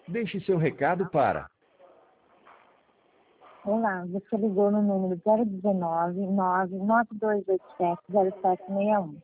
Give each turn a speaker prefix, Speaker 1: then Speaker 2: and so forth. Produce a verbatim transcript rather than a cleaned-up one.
Speaker 1: Deixe seu recado para...
Speaker 2: Olá, você ligou no número zero um nove, nove nove dois oito sete, zero sete seis um.